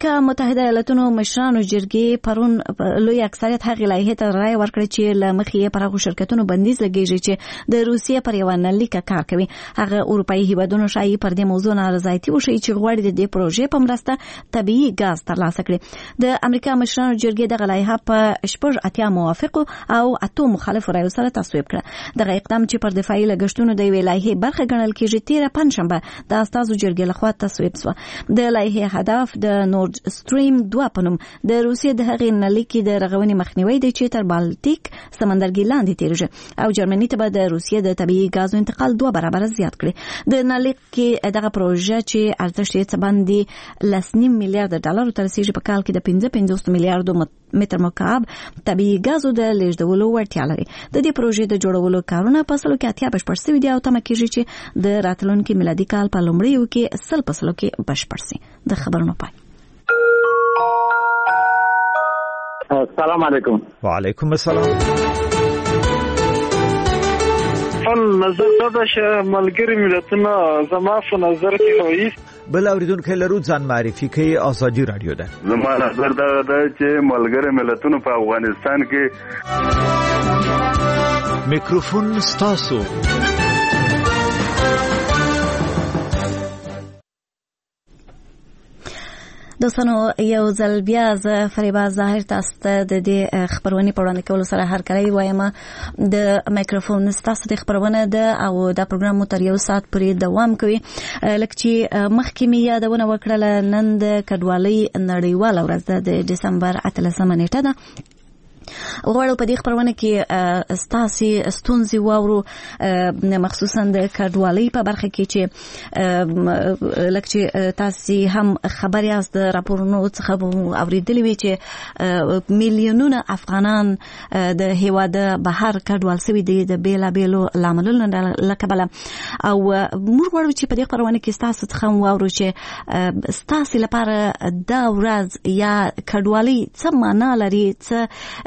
امریکا متحده ایالاتونو مشرانو جرګې پرون لوی اکثریت هغه لایحې ته رائے ورکړه چې لمخې پر هغو شرکتونو بندیز لګیږي چې د روسیې پر یو نلیکه کار کوي. هغه اروپאי هیوادونو شایي پر دې موضوع نارضایتي وشي چې غواړي د دې پروژې په مرسته طبيعي ګاز ترلاسه کړي. د امریکا مشرانو جرګې دغه لایحه په 88 موافقو او 8 مخالفو رایو سره تصویب کړه. دغه اقدام چې پر دفاعي لګښتونو د یوې لایحې برخه ګڼل کېږي 13 پنځشنبه د استازو جرګې لخوا تصویب شو. د لایحې هدف د نورد سټریم 2 په نوم د روسیې د هغې نلیکې د رغونې مخنیوي دی چې تر بالټیک سمندرګي لاندې تیریږي او جرمني ته به د روسیې د طبيعي ګازو انتقال 2 برابر زیات کړي. د نلیکې دغه پروژه چې ارزښت یې څه باندې 10.5 میلیارډ ډالر تر رسیدي په کال کې د 55 میلیارډ متر مکعب طبيعي ګازو د لیږدولو وړتیا لري. د دې پروژې د جوړولو کارونه په سلو کې 80 بشپړ شوي دي او تمه کېږي چې د راتلونکي میلادي کال په لومړیو کې 100% کې بشپړ شي. د خبرونو پای. السلام علیکم. وعلیکم السلام. نظر دا چې ملګری ملتونه زما په نظر کې وایي بل اوریدونکو لرو ځان معرفي کوي. ازادي رادیو ده. زما نظر دا چې ملګری ملتونه په افغانستان کې میکروفون ستاسو. دوستانو یو ځل بیا زه فریبا ظاهر تاسو ته د دې خبرونې په وړاندې کولو سره هرکلی وایم. د میکروفون ستاسو د خبرونه ده او دا پروګرام مو تر 1 ساعت پورې دوام کوي. لکه چې مخکې مې یادونه وکړله نن د کډوالۍ نړیواله ورځ ده د ډسمبر 18 نیټه ده. غواړو په دې خبرونه کې ستاسو ستونزې واورو مخصوصا د کډوالۍ په برخه کې چې لکه چې تاسو هم خبر یاست د راپورونو څخه اوریدلې وي چې میلیونونه افغانان د هیواد بهر کډوال شوي دي د بیلابیلو لاملونو له کبله او موږ غواړو چې په دې خبرونه کې ستاسو څخه واورو چې ستاسو لپاره دا ورځ یا کډوالۍ څه معنا لري څه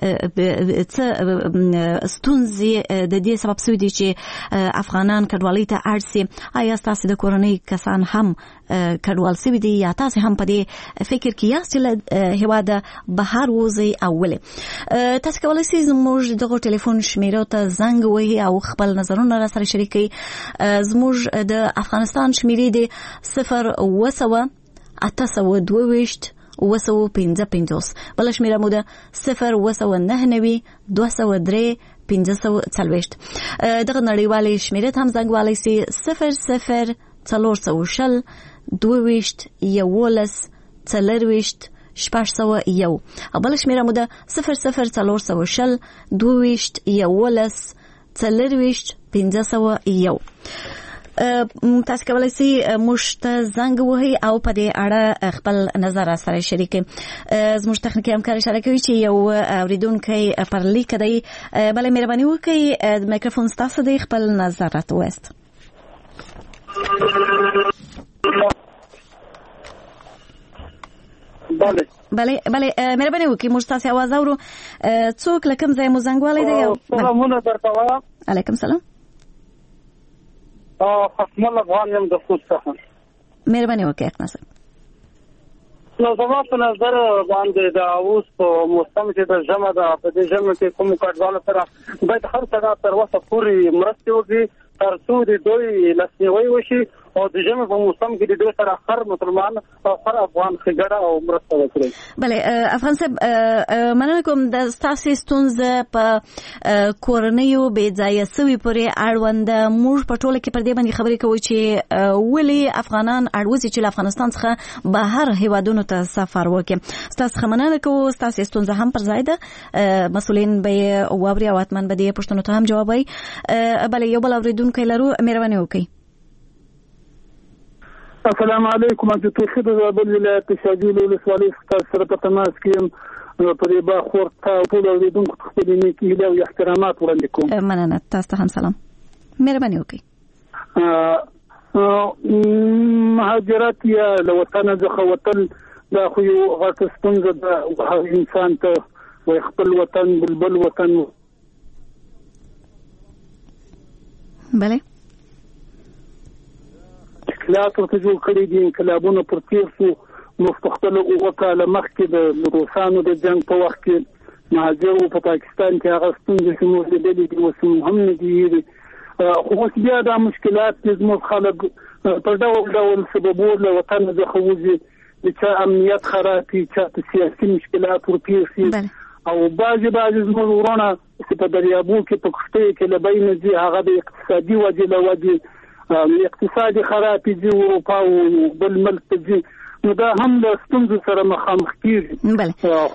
ستونزې د دې سبب شوي دي چې افغانان کډوالۍ ته اړ شي. آیا تاسو د کورنۍ کسان هم کډوال شوي دي یا تاسو هم په دې فکر کې یاست چې له هیواده بهر وځئ او ولې؟ تاسو کولی شئ زموږ دغه ټلیفون شمیرو ته زنګ ووهئ او خپل نظرونه را سره شریک کړئ. زموږ د افغانستان شمیرې دي 0 822 255 بل شمیره مو ده 0 203 540. دغه نړیوالې شمیره هم زنګ شي 00 400 22 11 40 601 او بل شمیره مو ده 00 400 22 11 40 501. تاسو کولی شئ موږ ته زنګ ووهئ او په دې اړه خپل نظر سره شریک کړئ. زموږ تخنیکي همکار اشاره کوي چې یو اوریدونکی پر لیک دی. بله مهرباني وکړئ میکروفون ستاسو دی خپل نظر راته ووایاست. بله مهرباني وکړئ موږ ستاسو اواز اورو. څوک له کوم ځای مو زنګ والی دی؟ سلامونه درته وایم. علیکم سلام. حکم افغان یم د خوست څخه. مهرباني وکړئ اقنا صاحب. نو زما په نظر باندې د اوس په موسم کې د ژمه ده په دې ژمه کې کوم کډوالو سره باید هر څه تر وسه پورې مرستې وکړي تر څو د دوی لاسنیوی وشي او د ژمه په موسم کې د دوی سره هر مسلمان او هر افغان ښېګړه او مرسته وکړي. بله افغان صاحب مننه کوم د ستاسو ستونزه په کورنیو بې ځایه سوي پورې اړونده. موږ په ټوله کې پر دې باندې خبرې کوو چې ولې افغانان اړوځي چې له افغانستان څخه بهر هیوادونو ته سفر وکړي. ستاسو څخه مننه کوو. ستاسو ستونزه هم پر ځای ده. مسؤلین به یې واوري او حتما به دې پوښتنو ته هم جواب وایي. بله یو بل اوریدونکی لرو. مهرباني وکړئ. السلام علیکم. د توحید د بل ولایت شاجوی ولسوالۍ څخه سره په تماس کې یم. په دې باخور ته ټول اوریدونکو ته خپل نیکي او احترامات وړاندې کوم. مننه. تاسو ته هم سلام. مهرباني وکړئ. مهاجرت یا له وطن څخه وطن دا خو یو غټه ستونزه ده انسان ته و خپل وطن بلبل وطن. بله انقلاب ورته جوړ کړی دي. انقلابونه پر تیر شو مفتخله وکاله مخکې د روسانو د جنگ په وخت کې مهاجرو په پاکستان کې هغه ستونزې چې موږ لیدلې دي اوس هم نه دي خو اوس بیا دا مشکلات چې زموږ خلک په ډول سببونو له وطن څخه وځي چې امنیت خراب وي چې سیاسي مشکلات ورپېښ شي او بعضې زموږ ورونه چې په دریابو کې په کښتیو کې له بینه ځي هغه د اقتصادي وجې له وجې اقتصادي خراب ځي اروپا او بل ملک ته ځي نو دا هم له ستونزو سره مخامخ کېږي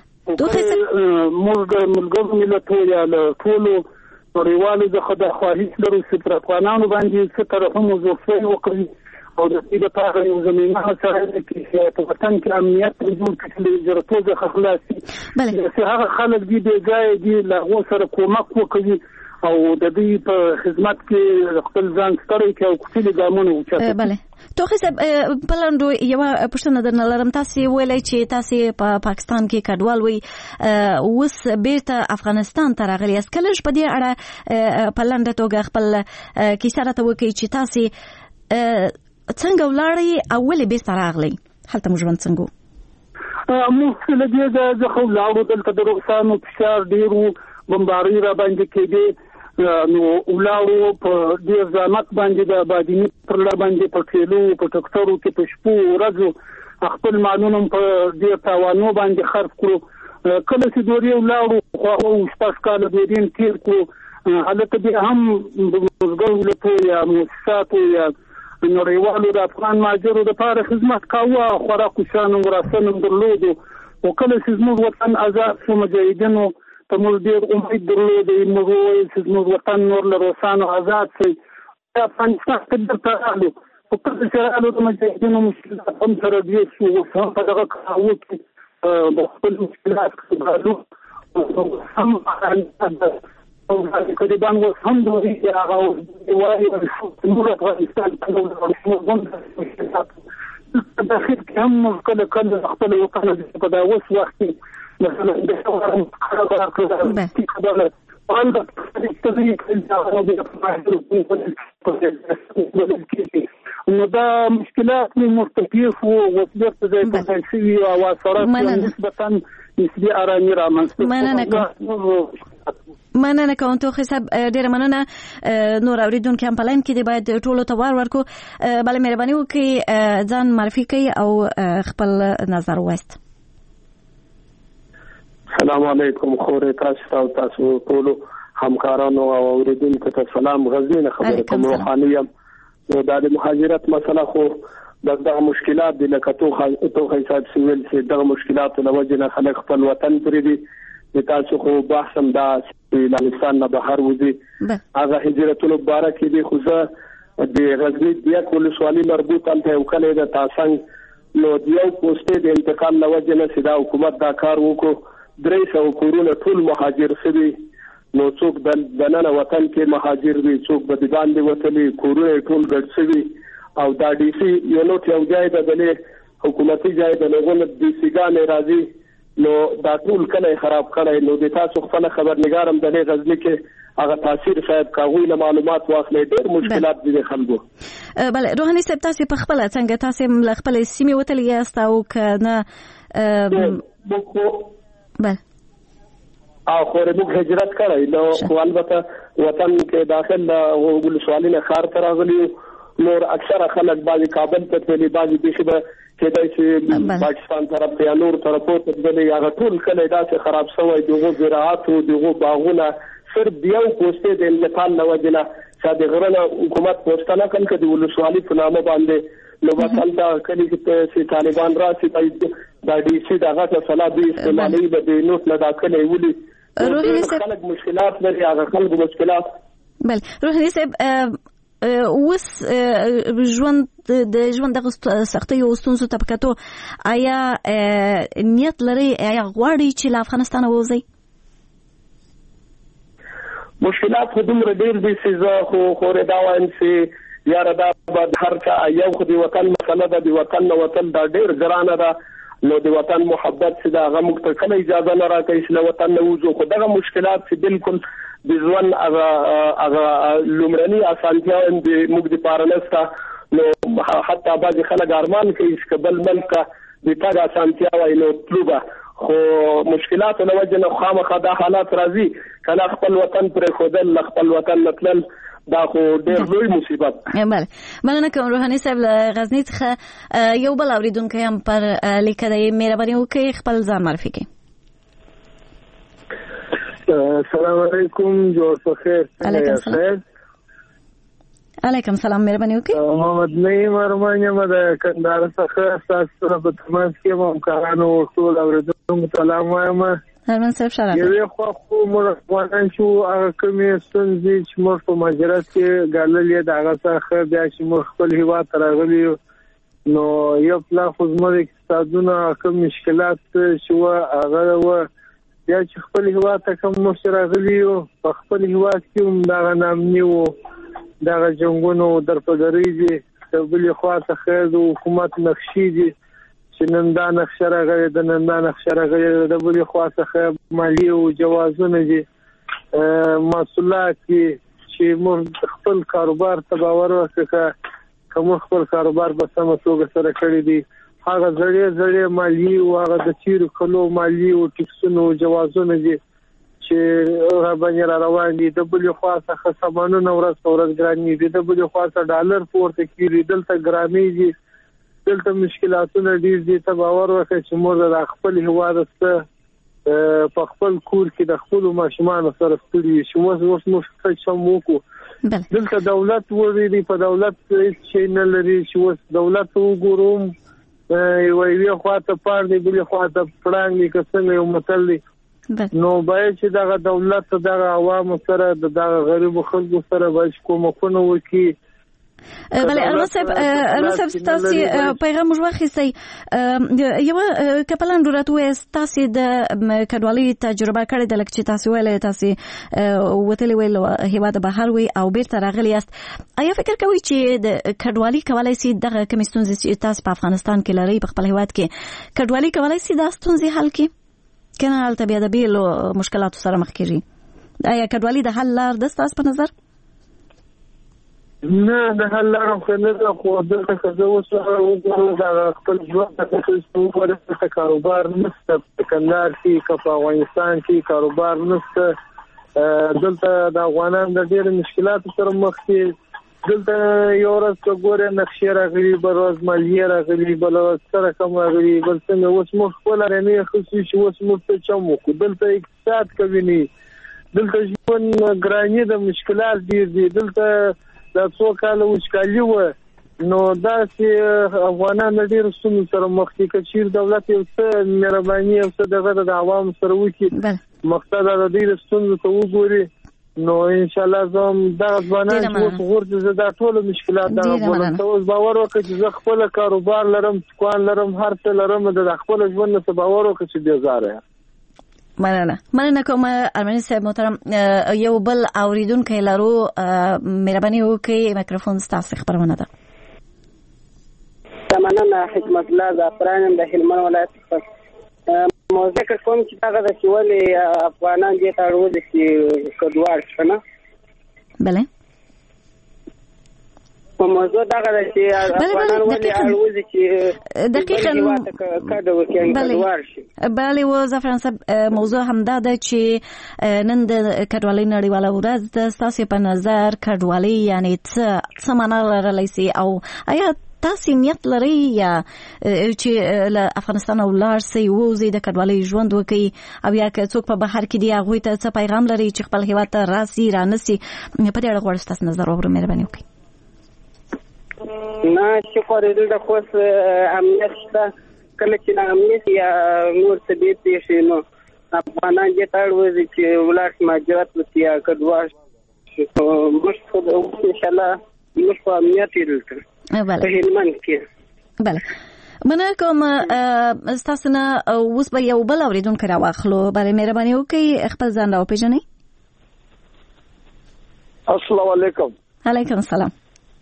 موږ د ملګرو ملتونو یا له ټولو نړیوالو څخه د خواهش لرو چې پر افغانانو باندې څه طرفونه زورفی وکړي او د دې لپاره یو زمینه سره کې په وطن کې امنیت جوړ کړي چې جرأت څخه خلاص شي چې هغه خلک دي بې ځایه دي له هغو سره کومک وکړي او د دې په خدمت کې خپل ځان ستړی کړي او کوچني ګامونه واخلي. بله توخی صاحب بلندو یو پوښتنه درنه لرم تاسو ویلای چې تاسو په پاکستان کې کډوال وي اوس بیرته افغانستان ته راغلی یاست کله په دې اړه په لنډه توګه خپل کیسه راته وکړئ چې تاسو څنګه ولاړی او ولې بیرته راغلی هلته مو ژوند څنګه موږ له دې ځخه ولاړو دلته د روسانو فشار ډېر و بمبارۍ را باندې کېدې نو ولاړو په ډېر زحمت باندې د بادیني پر لار باندې په ټریلو په ټکټرو کې په شپو ورځو خپل مالونه په ډېر تاوانو باندې خرڅ کړو کله چې دورې ولاړو خو شپږ کاله دورې تېر کړو هلته بیا هم د مزګرو یا مؤسساتو یا نړیوالو د افغان مهاجرو لپاره خدمت کاوه خوراک شان او راسن درلودو او کله چې زموږ وطن آزاد شو مجاهدینو ته موږ ډېر امید درلود موږ وایو چې زموږ وطن نور له روسانو آزاد شي افغانستان ته درته راغلو او کله چې راغلو د مجاهدینو مشکلات هم سره ډېر شو اوس هم په دغه کاوه کې د خپل مشکلات څخه هم او کله باندې هم دوی هغه وایي چې موږ افغانستان ته داخل کوم کله خپل وطن په دا اوس وخت مثلا د نو دا مشکلات مرتفع ووصلت زي شوي او اثرات نسبتا نسبي ارامي رامنځته مننه کوم توخی صاحب ډیره مننه نور اوریدونکو هم په لاین کې دی باید ټولو ته ورکو بل مهرباني وکړئ ځان معرفي کړئ او خپل نظر وایست. السلام علیکم خورې تاسو ټولو همکارانو او اوریدونکو ته سلام غزنین خبره کوم روحانیم نو د مهاجرت مسله خو دغه مشکلات د لکه توخی صاحب سویل چې دغه مشکلات له وجه نه خلک خپل وطن پرې دي تاسو خو بحثم دا افغانستان نه بهر وځي هغه هجرتونو مبارک دي خو زه د غزنی د کول سوالي مربوط ته وکړې د تاسنګ نو دیو پوسټې د انتقال له وجه نه سیدا حکومت دا کار وکړو 300 کورونه ټول مهاجر شوي نو څوک د نن وطن کې مهاجر دي څوک به د باندې وتلي کورونه ټول ګډ شوي او دا ډي سي یو نو یو ځای د بلې حکومتي ځای د لغون د سیګان راځي نو دا ټول کله خراب کړي نو د تاسو خپل خبرنګارم د غزنی کې هغه تاثیر صاحب کاوی له معلومات واخلې ډېر مشکلات دي خلکو. بله روحاني صاحب تاسو په خپل څنګه تاسو خپل سیمه وتلی یاست او کنه بله او خورې موږ هجرت کړی نو البته وطن کې داخل ول سوالینه خار تر غلی نور اکثره خلک بعضی کابل ته تللی بعضی بشبه کېدای چې پاکستان طرف ته نور طرفو ته تللی هغه ټول کله داسې خراب شوی دغه زراعت او دغه باغونه صرف دیو پوسټې د انتقال نه وجنه چې د غرنه حکومت پوسټانه کړي د ولسوالۍ په نامه باندې نو مثلا دا کلی چې طالبان راشي دا ډي سي دغه صلاح دي استعمالي به نوټ نه داخله ویلي خلک مشکلات لري هغه خلک مشکلات بل روحاني صاحب اوس ژوند د سختۍ او ستونزو ته په کتو آیا نیت لري آیا غواړي چې له افغانستان ووځي؟ مشکلات خو دومره ډېر دي چې زه خورې دا وایم چې یاره دا به هر چا یو خو د وطن مسله ده د وطن نه وطن دا ډېر ګرانه ده نو د وطن محبت چې دا هغه موږ ته کله اجازه نه راکوي چې له وطن نه وځو خو دغه مشکلات چې بالکل د ژوند هغه لومړني اسانتیا د موږ د پاره نشته نو حتی بعضې خلک ارمان کوي چې بل ملک د تګ اسانتیا وای نو طلوبه خو مشکلات له وجه نه خامخا دا حالات راځي کله خپل وطن پر خودل خپل وطن مطلب دا خو ډېر لوی مصیبت. بله مننه کوم روحاني صاحب له غزني څخه یو بل اوریدونکی هم پر لیکه دی مهرباني وکړئ خپل ځان معرفي کړئ. السلام علیکم جوړ په خیر. علیکم السلام. علیکم السلام مهرباني وکړئ. محمد نعیم ارمان یم د کندهار څخه تاسو سره په تماس کې مو کارانو ټول اوریدونکو سلام وایم. ارمان صاحب شراب یو خو موږ افغانان شو هغه کومې ستونزې چې موږ په مهاجرت کې ګاللې د هغه څخه بیا چې موږ خپل هیواد ته راغلي نو یو پلا خو زموږ اقتصادونه کوم مشکلات شو هغه و بیا چې خپل هیواد ته کوم موږ راغلي په خپل هیواد کې هم دا نامني و دا جنگونو درپدري دي بل خو څخه د حکومت نقشې دي نن دا نقشه راغلي د نن دا نقشه راغلي د بلې خوا څخه مالی او جوازونه دي مسؤلیت چې موږ خپل کاروبار ته باور وکړو کوم خپل کاروبار به سم توګه سره کړی دي هغه زړې مالی او هغه د چیرې کلو مالی او ټیکسونو جوازونه دي چې هغه باندې روان دي د بلې خوا څخه سامانونه ورځ ګراني دي د بلې خوا څخه ډالر پورته کیږي دلته ګرامي دي دلته مشکلاتونه ډیر دي ته باور وکړئ چې موږ د خپل هیواد سره په خپل کور کې د خپل ماشومان سره ستړي شو اوس موږ څه چم وکړو دلته دولت وړي په دولت چې نه لري چې دولت وګورم یو خواته پاره دی بل خواته پړانګ کې څنګه یو متل دی نو باید چې دا دولت د عوام سره د غریب خلکو سره باید کومکونه وکړي. بله ارمان صاحب تاسو پیغام موږ واخیستی یو کپلان ورته وې تاسو د کډوالۍ تجربه کړې د لکه چې تاسو ویلې تاسو وتلی ویل هیواد بهر وي او بیرته راغلی یاست آیا فکر کوئ چې د کډوالۍ کولای شي دغه کوم ستونزې چې تاسو په افغانستان کې لري په خپل هیواد کې کډوالۍ کولای شي د ستونزې حل کړي کنه هلته بیا د بیلو مشکلاتو سره مخ کیږي آیا کډوالۍ د حل لار ده تاسو په نظر؟ نه د حل لاره خو نه ده خو دلته که زه اوس وګورم د خپل ژوند ته چې کاروبار نشته په کندهار کې که په افغانستان کې کاروبار نشته دلته د افغانان د ډېرو مشکلاتو سره مخ دي دلته یو ورځ که ګورې نقشې راغلي بل ورځ مالیې راغلي بل ورځ سره کم راغلي بل څنګه اوس موږ خپل رمې اخیستي چې اوس موږ څه چم وکړو دلته اقتصاد کوي نه دلته ژوند ګراني د مشکلات ډېر دي دلته دا څو کاله وچکالي و نو داسې افغانان ډېر ستونزو سره مخ دي که چېرې دولت یو څه مهرباني یو څه دغه د عوامو سره وکړي مقصد د دې ستونزو ته وګوري نو انشاءالله زه هم دغه ځوانان چې اوس غورځي زه دا ټول مشکلات دغه بولم ته اوس باور وکړه چې زه خپل کاروبار لرم سکوان لرم هر څه لرم د خپل ژوند نه باور وکړه چې بېزاره یم. مننه کوم ارماني صاحب محترم یو بل اوریدونکی لرو مهرباني وکړئ میکروفون ستاسو خبرونه ده. مننه حکمت الله زعفران د هلمند ولایت څخه موضوع کوم چې هغه د ولې افغانان دې ته اړوي چې کډوال شنه بله په موضوع دا غواړي چې افغانان ولې اړوي چې دقیقاً کډه وکړي کډوال شي. بله و زعفران صاحب موضوع همدا ده چې نن د کډوالۍ نړیواله ورځ ده ستاسو په نظر کډوالۍ یعنی څه معنا لرلی سي او آیا تاسو نیت لرئ یا چې له افغانستان ولاړ سئ ووځئ د کډوالۍ ژوند وکړئ او یا که څوک په بهر کې دي هغوی ته څه پیغام لرئ چې خپل هیواد ته راسي رانسي په دې اړه غواړم ستاسو نظر واورم مهرباني وکړئ. نه چې کورېدل د خوښ امنیت شته کله چې نه امنیت یا نور څه دې پیښې نو افغانان دې ته اړوي چې ولاړ شي مهاجرت وکړي یا کډوال شي موږ خو انشاءالله موږ په امنیت یې دلته په هلمند کې. بله مننه کوم ستاسو نه اوس به یو بل اورېدونکی راواخلو برای مهرباني وکړئ خپل ځان راوپېژنئ. السلام علیکم. علیکم السلام.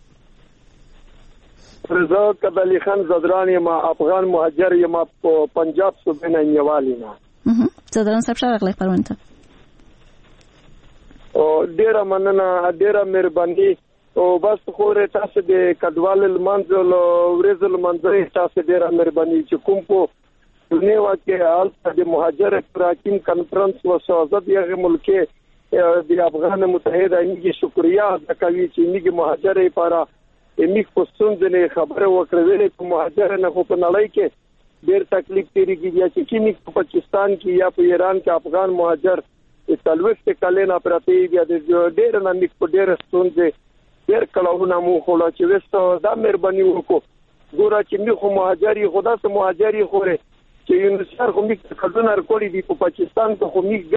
رضا کدلی خان زدران یم افغان مهاجر یم په پنجاب صوبې نه نیوالی نه. زدران صاحب شرغلی خبرونه ته او ډیره مننه ډیره مهرباني او بس خورې تاسو د کډوال المنزل ورزل منځري تاسو ډیره مهرباني چې کوم په دنیا کې حال د مهاجر حاکم کانفرنس وسازت یغه ملک د افغان متحده انګي شکریا د کوي چې انګي مهاجر لپاره امیک پښتون د خبره وکړلې چې مهاجر نه خو په نړۍ کې ډیر تکلیف تیریږي چې کینی په پاکستان کې یا په ایران کې افغان مهاجر استلوست کلینه پراتی د ډیر نه میک په ډیر ستونزې ډیر کلهونه مو خلا چې وسته دا مهرباني وکړو ګوره چې می خو مهاجري خدا سه مهاجري خوره چې یونسر خو می کډونه ورکړي دي په پاکستان کې خو می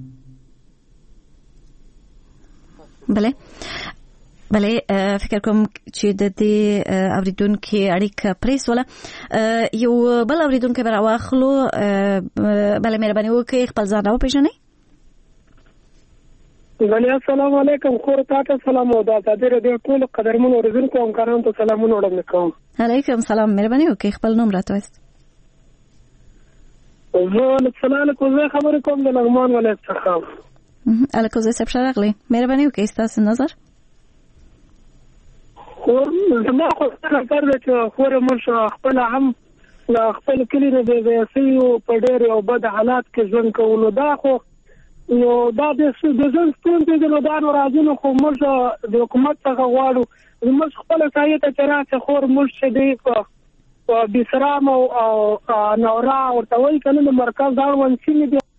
بله فکر کوم چې د دې اوریدونکو اړیکه پریسوله یو بل اوریدونکو به راوخلو بله مهرباني وکړئ خپل ځان راوپېژنئ. بله السلام علیکم خور تاسو سلام او د دې ټول قدرمن اوریدونکو همکارانو ته سلامونه وړاندې کوم. علیکم سلام مهرباني وکړئ خپل نوم راته وایئ. زه سلام کوم خبرې کوم د لغمان ولایت څخه. الکوزه صاحب شراغلی مهرباني وکړئ تاسو نظر. زما خو نظر دی چې خور موږ خپل هم له خپل کلی نه د سیو په ډېر او بد حالات کې ژوند کوو نو دا خو نو دا د ژوند ستونزې د نو راځي خو موږ د حکومت څخه غواړو موږ خپل ځای ته چې راځي خور موږ چې دی په بسرام او نورا ورته وایي که نه د مرکز اړوند سیمې دي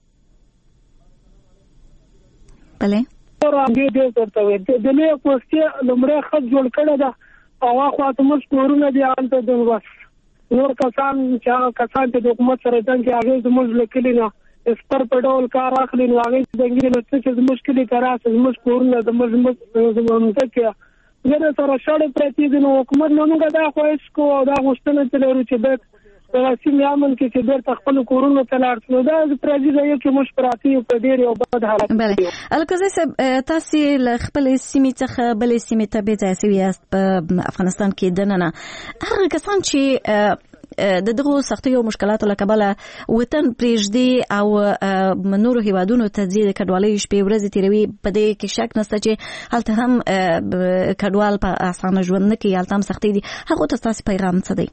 بله دې ورته وایي د لویه پوستې لومړی خط جوړ کړی ده او هاخوا ته موږ کورونه دي هلته د بس نور کسان چې هغه کسان چې د حکومت سره جنګ کې هغوی زموږ له کلي نه سپر په ډول کار اخلي نو هغوی ځنګلي نه څه چې زموږ کلي ته راسي زموږ کورونه زموږ ځمکې ګنې سره شړې پرتې دي نو حکومت نه موږ دا خواهش کوو او دا غوښتنه چې لرو چې باید دغه سیمې امن کې چې بیرته خپلو کورونو ته لاړ شو دا پردي ځایو کې موږ پراته یو په ډېر یو بد حالت. بله الکوزی صاحب تاسې له خپلې سیمې څخه بلې سیمې ته بېځایه سوي یاست په افغانستان کې دننه هغه کسان چې د دغو سختیو او مشکلاتو له کبله وطن پرېږدي او نورو هیوادونو ته ځي د کډوالۍ شپې ورځې تېروي په دې کې شک نشته چې هلته هم کډوال په اسانه ژوند نه کوي هلته هم سختۍ دي هغو ته ستاسې پیغام څه دی؟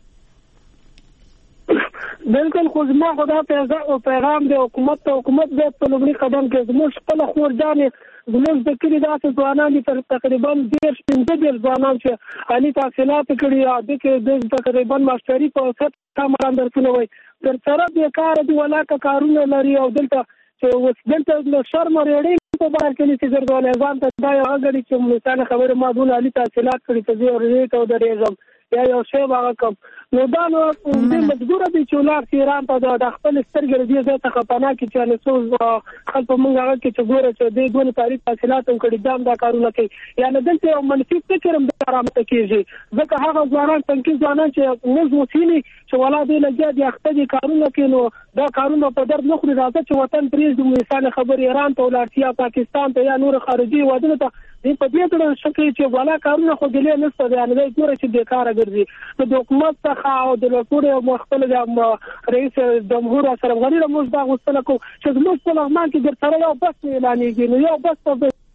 بالکل خو زما خو دا پیغام دی حکومت ته حکومت باید په لومړي قدم کې زموږ خپله خورجانې زموږ د کلي داسې ځوانان دي تقریبا 15 ځوانان چې عالي تحصیلات کړي دي کې تقریبا ماسټري په سطح باندې درسونه وایي تر سره بېکاره دي ولاکه کارونه لري او دلته چې دلته له شرم ریړۍ په بار کې چې ګرځولې ځان ته دا یو غړي چې مثال خبره ما دون عالي تحصیلات کړي ته زه ورې ته درېږم یا یو شی هغه کوم نو دا نو مجبور دي چې ولار ایران ته د خپل سترګې دې ځای ته خپانا کې چې له څو خلک موږ هغه کې چې ګوره چې دې دونه تاریخ تحصیلات هم کړي دام دا کارونه کوي یا نه دلته یو منفي فکر هم درامت کیږي ځکه هغه ځوانان څنګه ځوانان چې موږ وسیلي چې ولا دې لګیا دي اخته دي کارونه کوي نو دا کارونه په درد نه خوري راځي چې وطن پرېږدي مثال خبر ایران ته ولارتیا پاکستان ته یا نور خارجي ودونه ته دې په دې ډول شکل چې ولا کارونه خو دلې نشته دی نه ګوره چې بیکاره ګرځي نو د حکومت څخه او د ټول مختلف رئیس جمهور سره غوړي موږ دا غوښتنه کوو چې موږ په لغمان کې د سره یو بس اعلانېږي نو یو بس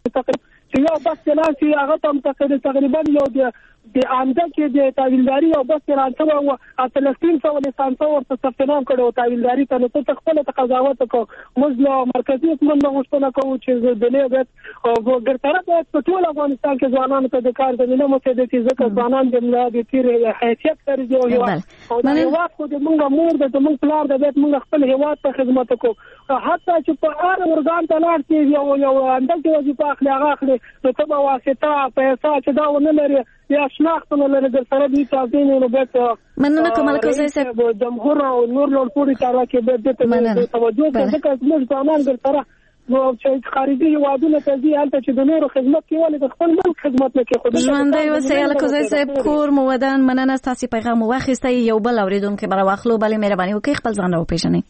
چې یو بس اعلان شي هغه هم تقریبا یو د آمده کې د تاویلداري او بس رانسو او اتلسین سو لیسانسو ورته ثبتنام کړو تاویلداري ته نو ته خپل قضاوت کو موږ له مرکزي حکومت نه غوښتنه کوو چې د دې او ګرځره په ټول افغانستان کې ځوانانو ته د کار زمينه مو ته د ځکه ځوانان د ملا د تیر حیثیت سره دی او هیواد خو د موږ مور د موږ پلار د بیت موږ خپل هیواد ته خدمت کوو حتی چې په هر ورغان ته لاړ شي یو اندازه وظیفه اخلي نو ته به واسطه پیسې چې دا ونه لري یا شناختونه لري د سره دي تاسو نه بیت مننه کوم الکوزی صاحب جمهور او نور پوری کار کې به د توجه ځکه موږ ځوانان د سره نو چې خارجي هیوادونو ته ځي هلته چې د نورو خدمت کوي ولې د خپل ملک خدمت نه کوي ژوندی اوسئ الکوزی صاحب کور مو ودان مننه ستاسو پیغام واخیستی یو بل اوریدونکو برا واخلو بلې مهرباني وکړئ خپل ځان راوپېژنئ.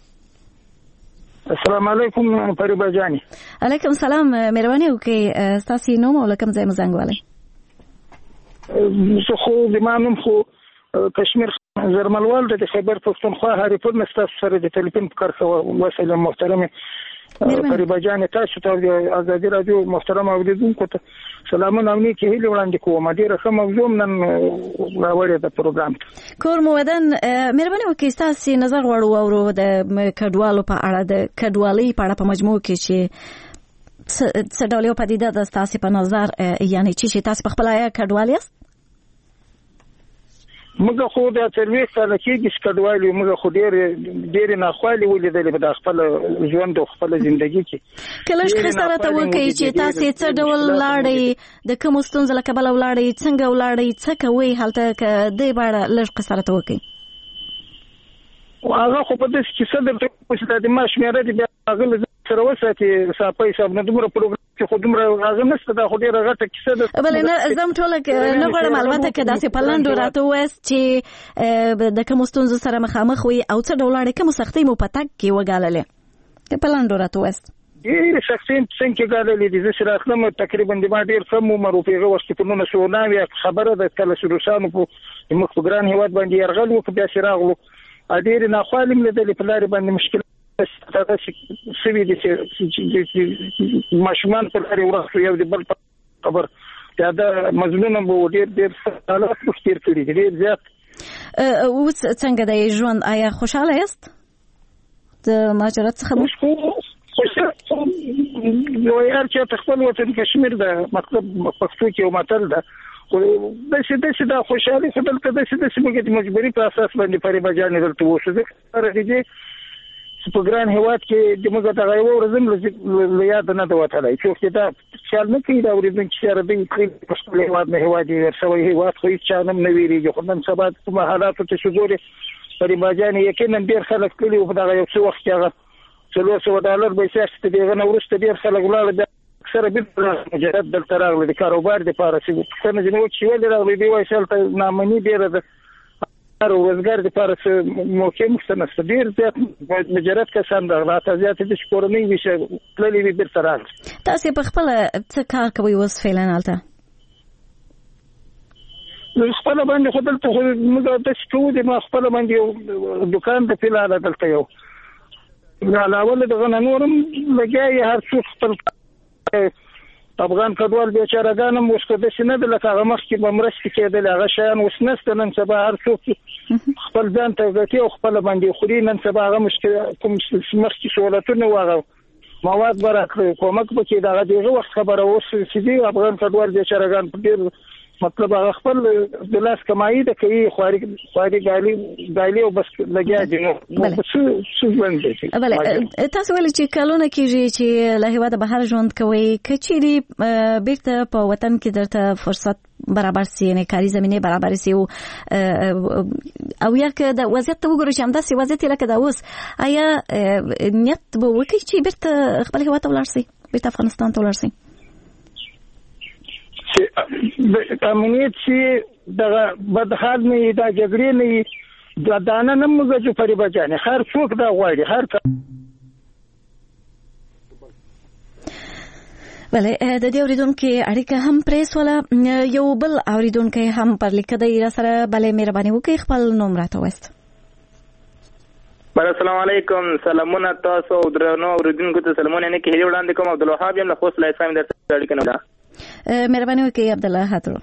السلام علیکم فریبا جانی. علیکم سلام مهرباني وکړئ ستاسو نوم او کوم ځای مو زنګ وهلی؟ زه خو زما نوم خو کشمیر زرملوال د خیبر پښتونخوا هریپور مې ستاسو سره د ټلیفون په کار کوه وسیله محترمه فریبا جان تاسو ته ازادي رادیو محترم اوریدونکو ته سلامونه او نیکی هیله وړاندې کوم. ډیره ښه موضوع نن راوړې د پروګرام کور مو ودان. مهرباني وکړئ تاسو نظر غواړو او د کډوالو په اړه د کډوالۍ په اړه په مجموع کې چې څه ډول یو پدیده ده تاسو په نظر یعنی چې تاسو په خپل آیا کډوال یاست؟ موږ خو د ترویج سره کېږي کډوالي موږ خو ډېر نه خوالي ولیدل په خپل ژوند او خپل ژوندۍ کې. کله چې سره ته وکړي چې تاسو څه ډول لاړې د کوم ستونزې لکه بل ولاړې څنګه ولاړې څه کوي هلته ک دې باندې لږ سره ته وکړي. هغه خو په دې کې څه د د ماش مېره دي هغه سره وساتي صاحب صاحب نه دومره پروګرام چې خو دومره هغه نشته دا خو ډیره غټه کیسه ده. بل نه زم ټول نه غواړم البته کې داسې پلاندو راته وست چې د کوم ستونزو سره مخامخ وي او څه ډول اړیکه کوم سختۍ مو پتاک کې وګاللې ته پلاندو راته وست. ډېر شخصین څنګه غاللې دي چې راخلم تقریبا د ما ډېر کم عمر په هغه وخت په نو شو ناوي خبره ده کله شروشانو په مخ په ګران هیواد باندې يرغل وکړ بیا شراغلو ډېر نه خالم لیدل په لاري باندې مشکل دا سوي دي چې ماشومان په لاري ورسره یو د بل خبر دا مزمنه به ډېر حالات مشترک کړي ډېر زیات. اوس څنګه د ژوند آیا خوشاله یاست د ماجرات څخه؟ یو یار چې خپل وطن کشمیر دا مطلب پښتو کې یو متل ده خو د دا خوشالي خپل ته د سیمه مجبوري په اساس باندې فریبا جان دلته وشو راځي په ګران هیواد کې د موږ د غیو ورزم یاد نه دا وتلای چې دا خیال نه کوي دا ورزم چې را دي په خپل هیواد نه هیواد ورسوي هیواد خو هیڅ چانم نه ویریږي خو نن سبا په حالاتو ته شګوري فریبا جان یقینا ډیر خلک کلی په دا یو څه وخت هغه $300 به سیاست دیغه نو ورسته ډیر خلک ولاړ اکثر به مجرد دلته راغلي د کاروبار د پاره چې څنګه جنو چې ول راغلي دی وای شلته نامني ډیر د روزګار د پاره موقع مختنس ډیر زیات مجرد کسان راغله زیات د شکورنی وشه تللی به بیر سره. تاسو په خپل څه کار کوي وس فعلا الته؟ خپل باندې خپل ته موږ د شکو د ما خپل باندې دکان د فعلا دلته یو علاوه د غنورم لګي هر څه خپل افغان کډوال بیچارهګانم وسکده شنه د لکه مخ کې بمرش کېدل هغه شان وسنست نن سبا هر څوک خپل ځان ته غټي او خپل باندې خوري نن سبا هغه مشکل کوم مخ کې سہولتونه واغو مواد برکړي کومک پکې دا دغه وخت خبره اوس چې افغان کډوال بیچارهګان په ډیر مطلب هغه خپل د لاس کمایي د کوي خواري غالي او بس لګیا دي نو څه ژوند دي. تاسو ولې چې کلونه کېږي چې له هیواده بهر ژوند کوي کچېری بیرته په وطن کې درته فرصت برابر سي نه کاری زمينه برابر سي او یا که د وضعیت ته وګورئ چې همداسې وضعیت لکه دا اوس آیا نیت به وکړي چې بیرته خپل هیواد ته ولاړ سي بیرته افغانستان ته ولاړ سي؟ امنیت چې دغه بدحال نه دا جګړې نه دا دانه نه موږ چې فریبا جان هر څوک دا غواړي هر بله د دې اوریدونکو اړیکه هم پریس ولا یو بل اوریدونکو هم پر لیکه دی را سره بله مهرباني وکړئ خپل نوم راته وست. السلام علیکم سلامونه تاسو درنو اوریدونکو ته سلامونه نه کې وړاندې کوم عبدالوهاب یم له خوست اسلام درته اړیکه نه مهرباني وکړئ عبدالله حاترو.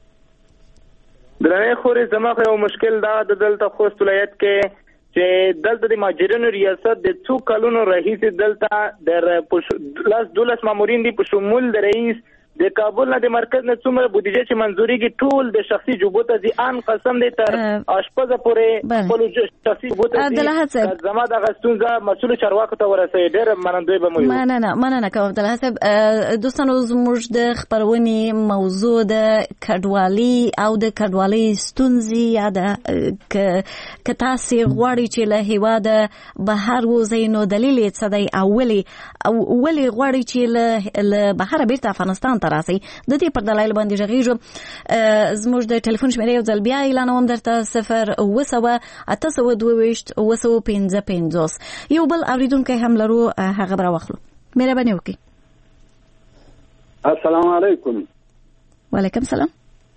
درنه خوري زما یو مشکل دا د دلته خوست ولایت کې چې دلته د ماجرینو ریاست د څو کلونو رئیس دلته د لاس دولس مامورین دي په شمول د رئیس د کابل نه د مرکز نه څومره بودیجه چې منځوريږي ټول د شخصي جوبو ته دي ان قسم دي تر اشپزه پورې خپل شخصي جوبو ته دي زما د غستونزه مسؤل چارواکو ته ورسېږي ډېر منندوی به مو مننه کوم عبدالله صاحب. دوستانو زموږ د خبرونې موضوع د کډوالي او د کډوالي ستونزې یا د که تاسو غواړئ چې له هیواده بهر وځئ نو دلیل یې څه دی او ولې غواړئ چې له بهر بیرته افغانستان راسي د دې پر دلایل باندې ژغېږو. زموږ د ټلیفون شمیره یو ځل بیا اعلانوم درته 0 یو بل اوریدونکی هم لرو هغه به راواخلو. مهرباني وکړئ. السلام علیکم. وعلیکم السلام.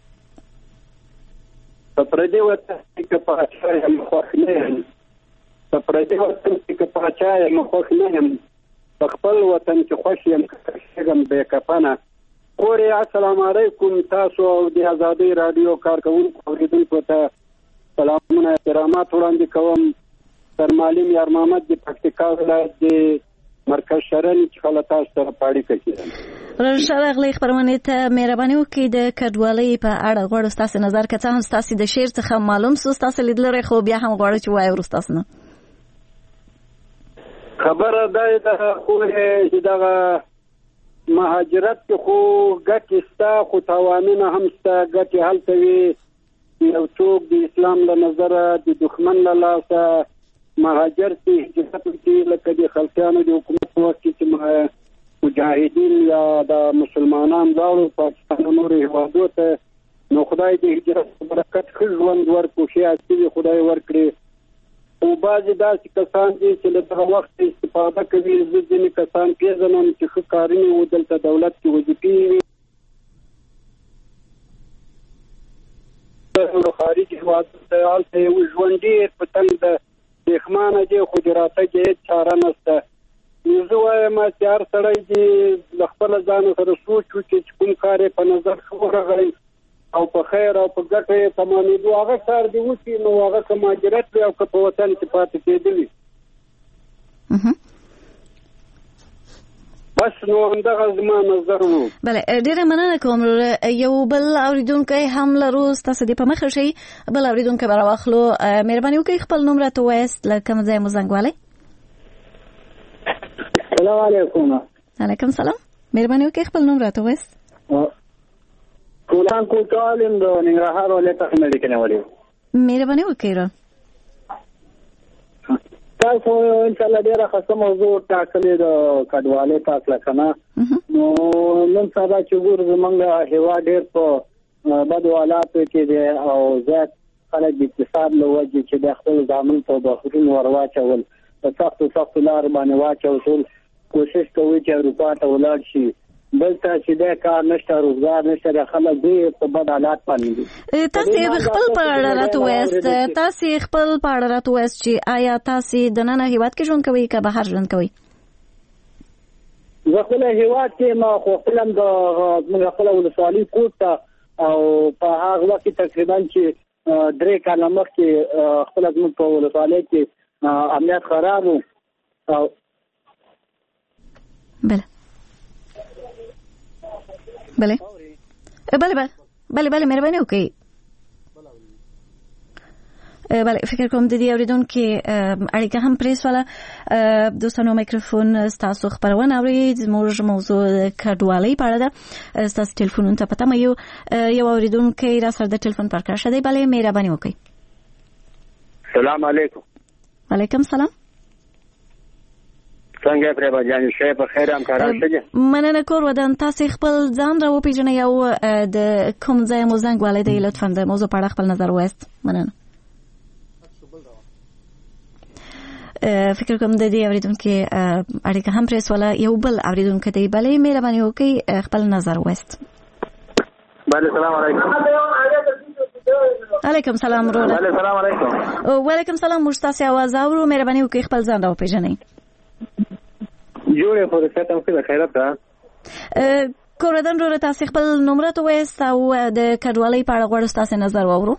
په پردي وطن کې پاچا یم خوښ نه یم په خپل وطن کې خوښ یم کښېږم بې کفنه. کورې السلام علیکم تاسو او د ازادۍ راډیو کارکوونکو اورېدونکو ته سلامونه احترامات وړاندې کوم. سرمعلم یار محمد د پکتیکا ولایت د مرکز شرن څخه له تاسو سره په اړیکه کې یم. راغلی خپرونې ته مهرباني وکړئ. د کډوالۍ په اړه غواړو ستاسو نظر که څه هم ستاسو د شعر څخه معلوم سو ستاسو لیدلوری خو بیا هم غواړو چې وایو ستاسو نه. خبره دا ده چې دغه مهاجرت کې خو ګټې شته خو تاوانونه هم شته. ګټې هلته وي یو څوک د اسلام له نظره د دښمن له لاسه مهاجر چې هجرت وکړي لکه د خلقیانو د حکومت په وخت کې چې مجاهدین یا د مسلمانان لاړو پاکستان نورو هیوادو ته، نو خدای د هجرت برکت ښه ژوند ورکړي، ښې عسکري خدای ورکړي. او بعضې داسې کسان دي چې له دغه وخت استفاده کوي. زه ځینې کسان پېژنم چې ښه کارونه وو دلته دولت کې وظیفې وي خارج هېوادونو ته، هلته یو ژوند ډېر په تنګ ده، پېښمانه دی خو د راتګ هېڅ چاره نشته. نو زه وایم چې هر سړی دې له خپله ځانه سره سوچ وکړي چې کوم کار یې په نظر ښه ورغی او په خیر او په ګټه یې تمامېدو هغه کار دې وکړي، نو هغه که مهاجرت وي او که په وطن کې پاتې کېدل وي. بس نو همدغه زما نظر و. بله ډېره مننه کوم. یو بل اورېدونکی هم لرو، ستاسو دې په مخه شي. بل اورېدونکی به راواخلو. مهرباني وکړئ خپل نوم راته ووایاست، له کوم ځای مو زنګ والی؟ السلام علیکم. علیکم سلام. مهرباني وکړئ خپل نوم راته ووایاست. فلان کوټوال یم د ننګرهار ولایت څخه مې لیکنه ولیو. مهرباني وکړئ. تاسو ان شاء الله ډیره خاصه موضوع ټاکلې د کډوالۍ په اړه کنه. نو نن سبا چې ګور زمونږ هیواد ډیر په بدو حالاتو کې دی او زیات خلک د اقتصاد له وجې چې د خپل ځامن په بهرونو ورواچول، په سختو لارو باندې واچول، کوشش کوي چې اروپا ته ولاړ شي. دلته چې دا کار نشته، روزګار نشته، د خلک دی په بد حالات باندې دي. تاسو خپل په اړه راته ووایاست، تاسو خپل په اړه راته ووایاست چې آیا تاسو د نن هیواد کې ژوند کوئ که بهر ژوند کوئ؟ زه خپل هیواد کې ما خو خپل د موږ خپل ولسوالۍ کوټ ته او په هغه وخت تقریبا چې 3 کاله مخکې خپل زموږ په ولسوالۍ کې امنیت خراب و. بله مهرباني وکړئ. بله فکر کوم د دې اورېدونکي اړیکه هم پرې شوله. دوستانو میکروفون ستاسو خپرونه اوري، زموږ موضوع کډوالۍ په اړه ده. ستاسو ټلیفونونو ته په تمه یو اورېدونکی را سره د ټلیفون پر کار شوی. بله مهرباني وکړئ. سلام علیکم. وعلیکم سلام. څنګه پرې باندې شي په خیر هم کاران څه؟ مننه کور ودان. تاسو خپل ځان را وپیژنئ او د کوم ځای مو زنګ والی دی لطفا د موضوع په اړه خپل نظر ووایاست. مننه. فکر کوم د دې اورېدونکي اړیکه هم پرې شوله. یو بل اورېدونکی دی. بلې مهرباني وکړئ خپل نظر ووایاست. بله سلام علیکم. علیکم سلام وروره. بله سلام علیکم. وعلیکم سلام. موږ ستاسو اواز اورو. مهرباني وکړئ خپل ځان را وپیژنئ. جوړه فرصت هم څه خیرات ده. کوردن وروره تاسو خپل نوم راته ووایاست او د کډوالۍ په اړه غواړو ستاسو نظر واورو.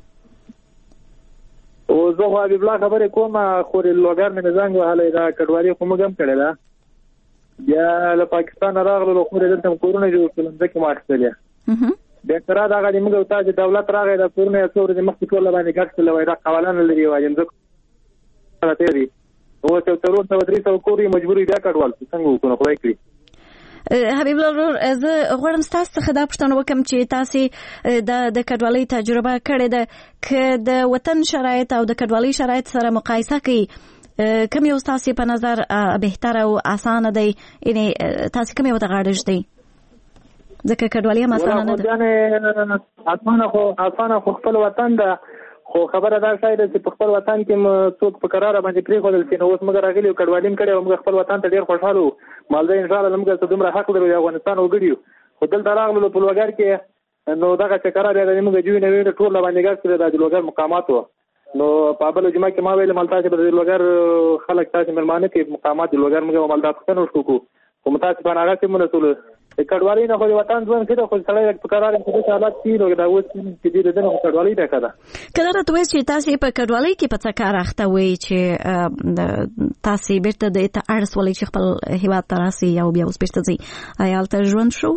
او زه خو حبیب الله خبرې کوم، خو لوګر مې زنګ وهلی دا کډوالۍ خو موږ هم کړې ده. بیا له پاکستان راغلو خو دلته کورونه جوړ کړل، ځکه ما اخیستلې. بیا تر هغه د موږ ته چې دولت راغی د کورونه څو ورځې مخکې ټول باندې ګډ کړل، وای دا قوانین لري وایم ځکه تیری او څو تر 300 کورې مجبوري بیا کډوال څنګه وکړو خدای کړی. حبیب الله زه غواړم ستاسو څخه دا پوښتنه وکړم چې تاسو د کډوالۍ تجربه کړې ده، که د وطن شرایط او د کډوالۍ شرایط سره مقایسه کړئ کوم یو ستاسو په نظر بهتره او اسانه دی؟ یعنی تاسو کوم یو ته غاړه ږدئ؟ ځکه کډوالۍ هم اسانه نه ده. اسانه خو خپل وطن ده، خو خبره دا شاید چې په خپل وطن کې څوک په قراره باندې پرېښودل شي. نو اوس موږ راغلي یو کډوالي کړې او موږ خپل وطن ته ډېر خوشحاله وو. مالدی انشاءالله موږ ته دومره حق لرو د افغانستان وګړي یو، خو دلته راغلو په لوګر کې نو دغه چې قرار دی موږ جوړ نه ویل ټول باندې ګرځي د لوګر مقامات وو. نو په بل جمعه کې ما ویل مالته چې د لوګر خلک تاسو ملمانه کې مقامات د لوګر موږ مالته پښتنو شو کوم تاسو په هغه کې منسول کډوالي نه خو وطن ځوان کړه خو سړی په قرار کې د حالات تیر دا اوس چې دې دنه کډوالي ده کړه کله راته وایي چې تاسو په کډوالي کې په څه کار اخته وي چې تاسو بیرته د ارس ولې چې خپل هیواد ته راسي یا بیا اوس بیرته ځي آیا تل ژوند شو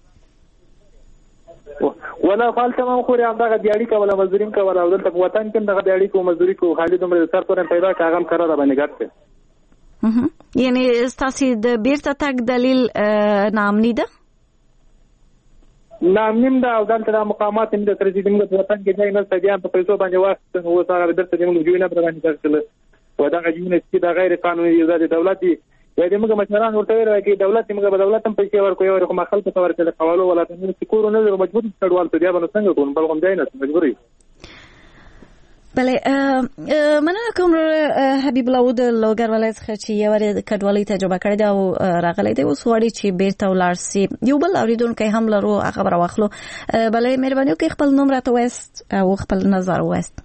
ولا فالته ما خو هم دغه دیاړي کوله مزدورین کوله او دلته وطن کې دغه دیاړي کو مزدوري کو خالد عمر سر پورې پیدا کاغم قرار باندې ګټه یعنی تاسو د بیرته تک دلیل نامنی ده نامنیم ده او دلته د مقامات هم د ترجیدینګ په وطن کې ځای نه ستديان په پیسو باندې واسطه نو سره درته موږ جوړ نه باندې کړل و دا غوښنه چې د غیر قانوني ازادي دولت دی یا د موږ مشران ورته وایي چې دولت موږ به دولت هم پیسې ورکوي او کوم خلک څه ورکړي قوالو ولا څنګه کور نه مجبور کډوال ته بیا به څنګه کوم بل کوم ځای نه مجبوري بله مننه کوم حبیب الله د لوګر ولایت څخه چې یو ور کډوالۍ تجربه کړې ده او راغلی دی اوس وړي چې بیرته ولاړ سي یو بل اوریدونکو هم لرو خبر واخلو بله مهرباني وکړئ خپل نوم راته وایست او خپل نظر وایست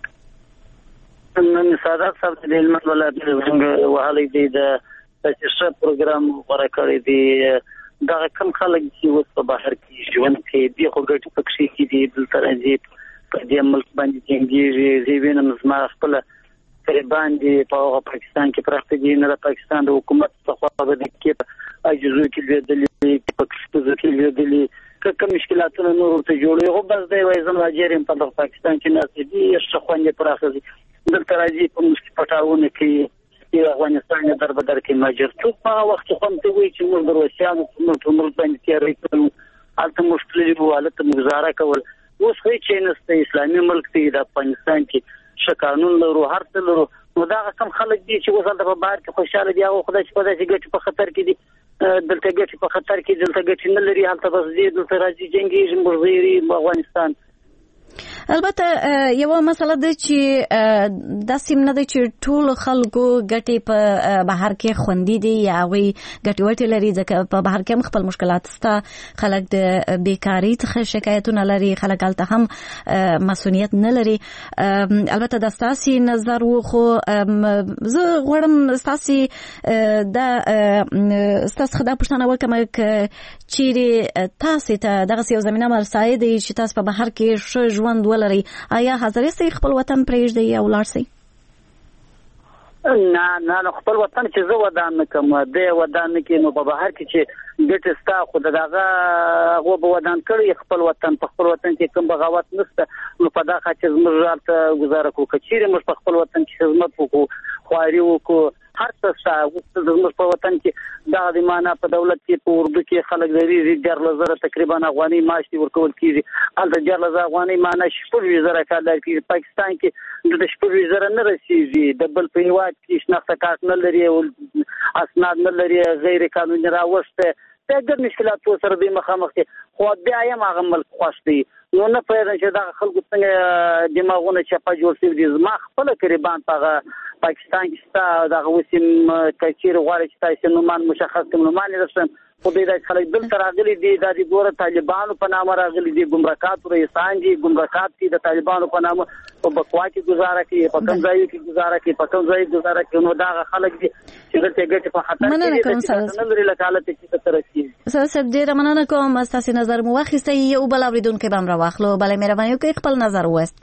نن سادات صاحب د علم ولایت څنګه وهلي دی د تشریح پروګرام ورکړی دی دا کم خلک چې اوس په بهر کې ژوند کوي دی خو ګټه پکې کې دی بل ترځي په دې ملک باندې څنګه زیوینم زما خپل قربان دي په پاکستان کې پراخه دي نه د پاکستان د حکومت څخه د کې اجازه کې د پاکستان کې کوم مشکلاتونه نور ته جوړي خو بس دی وای زما جریم په پاکستان کې نه دي څه خوندې پراخه دي دلته راځي په مشکل پټاونه کې د افغانستان در بدر کې ماجر څو په وخت خو ته وی چې موږ دروسیانو موږ باندې تیاری کړو البته مشکل دی حالت مزاره کول اوس خو چې نسته اسلامي ملک دی د افغانستان کې ش قانون لرو هر څه لرو نو دا کم خلک دي چې وصل د بهر کې خوشاله دي او خدای چې په داسې ګټ په خطر کې دي دلته ګټ په خطر کې دلته ګټ نه لري هلته بس دي دلته راځي جنگي مرزيري افغانستان البته یو مسله ده چې د سیم نه ده چې ټول خلکو ګټي په بهر کې خوندي دي یا وي ګټي ورته لري ځکه په بهر کې خپل مشکلات ستا خلک د بیکاری څخه شکایتونه لري خلک الته هم مسؤلیت نه لري البته د تاسو نظر خو زه غواړم تاسو خدا پښتنه وکم چې تاسو ته دغه یو زمينه مرسای دي چې تاسو په بهر کې ښه ژوند ولري آیا حاضر یې خپل وطن پرېږدي یا ولاړ شي نه خپل وطن چې زه ودان نکم د ودان کې نو په بهر کې چې ګټ ستا خو دغه هغه به ودان کړی خپل وطن په خپل وطن کې کوم بغاوت نشته نو په دغه چې زموږ راته گزاره کو کچېره موږ په خپل وطن کې خدمت وکړو خواري وکړو هر څه زموږ په وطن کې دا د معنا په دولت کې په اردو کې خلک لري 10000 تقریبا افغاني معاش ورکول کیږي البته 10000 افغاني معاش 10000 کال کې پاکستان کې د 10000 نه رسیږي د بل په هیواد کې شناخته کارت نه لري او اسناد نه لري غیر قانوني راوسته دغه مشکلات سره به مخامخ دي خو بیا یې هغه ملک خوښ دي نو نه پېژنم چې دا خلکو څنګه دماغونه چپا جوړ شي دي زما خپل قربان په پاکستان کې ستا دغه وسیم کچیر غواړي چې تاسو نومان مشخص کوم نومان رسم خو دې د خلک دل تر راغلي دي د دوره طالبانو په نامه راغلي دي ګمرکات رئیسان دي ګمرکات کې د طالبانو په نامه په بکوا کې گزاره کوي په کوم ځای کې گزاره کوي په کوم ځای گزاره کوي نو دا خلک دي چې دلته ګټ په خطر کې نه لري لکه حالت کې تر رسیدي سب ډیر مننه کوم تاسو نظر مو واخیسته یو بل اوریدونکو به امر واخلو بلې مهرباني وکړئ خپل نظر وست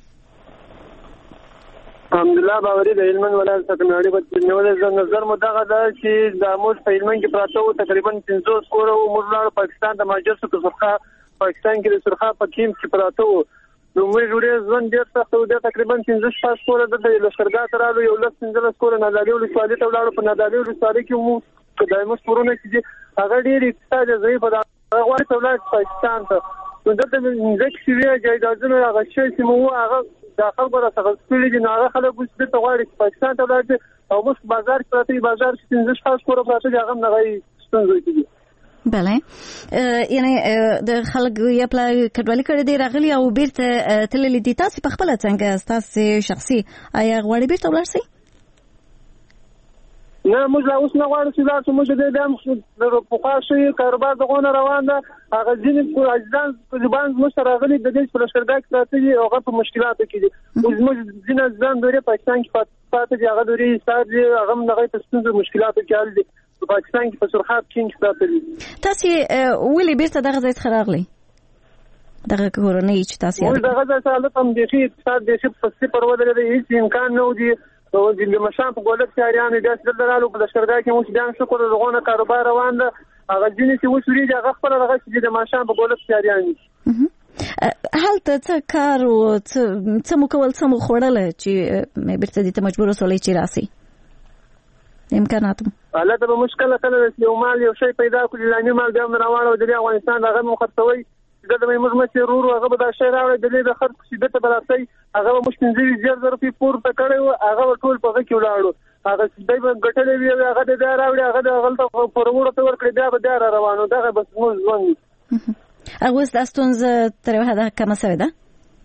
الحمدلله باوري د علم ولایت څخه نړۍ په نوې نظر مدغه دا چې د موږ په علم کې پراته وو تقریبا 500 کور او موږ پاکستان د ماجر څخه سرخه پاکستان کې د سرخه په ټیم کې پراته وو نو موږ جوړې ځوان ډېر سخت و د تقریبا 500 کور د لشکرګاه ترالو یو لس 15 کور نه لري ولې سوالي ته ولاړو په نادالي ولې کې مو په دایمه سپورونه کې هغه ډېر اقتصاد ضعیف ده هغه ټولای پاکستان ته نو دلته موږ چې جایدادونه هغه چې مو هغه داخل غره څنګه سپېلې دي نو هغه خلک چې ته غواړي چې پاکستان ته لاړ شي او اوس بازار کې پراته بازار کې 15 خاص کور پراته دي هغه نه غي ستونزې دي بله یعنی د خلک یې پلا کډوالي کړې دي راغلي او بیرته تللي دي تاسو په خپل څنګه تاسو شخصي آیا غواړي بیرته ولاړ شي نه موږ لا اوس نه غواړو چې دا چې موږ د پخوا شوي کاروبار دغونه روان ده هغه ځینې عزیزان زبان زموږ سره راغلي د دې په لښکرګاه کې پراته دي او هغه په مشکلاتو کې دي اوس زموږ ځینې عزیزان دورې پاکستان کې پاته دي هغه دورې ایستار دي هغه هم دغه په ستونزو مشکلاتو کې حل دي په پاکستان کې په سرحد کې پراته دي. تاسې ولې بیرته دغه ځای څخه راغلئ دغه کورنۍ چې تاسې موږ دغه ځای څخه هلته هم بیخي اقتصاد بیخي په صفر ودرېدی هېڅ امکان نه و دي د مشان په ګولک کې اریانې داسې دلته رالو په لښکرګاه کې اوس بیا هم شکر دغونه کاروبار روان ده هغه ځینې چې اوس وریږي هغه خپله دغه چې د مشان په ګولک کې اریان دي. هلته څه کار و څه مو کول څه مو خوړله چې بیرته دې ته مجبور شولئ چې راسئ امکانات مو هلته به مشکل کله یو مال یو شی پیدا کړو لاني مال بیا هم راواړو د افغانستان هغه مو خرڅوئ دا د موږ مچې رورو هغه به دا شی راوړی د دې د خرڅ شدت به راسي هغه به موږ 15,000 روپۍ پورته کړی و هغه ټول په هغه کې ولاړو هغه دی به ګټلې وي هغه د دا راوړي هغه د غلطه پرورو ته ورکړي بیا به دا روانو دغه بس موږ ځوان هغه اوس دا ستونزه تر یوه حده کمه شوې ده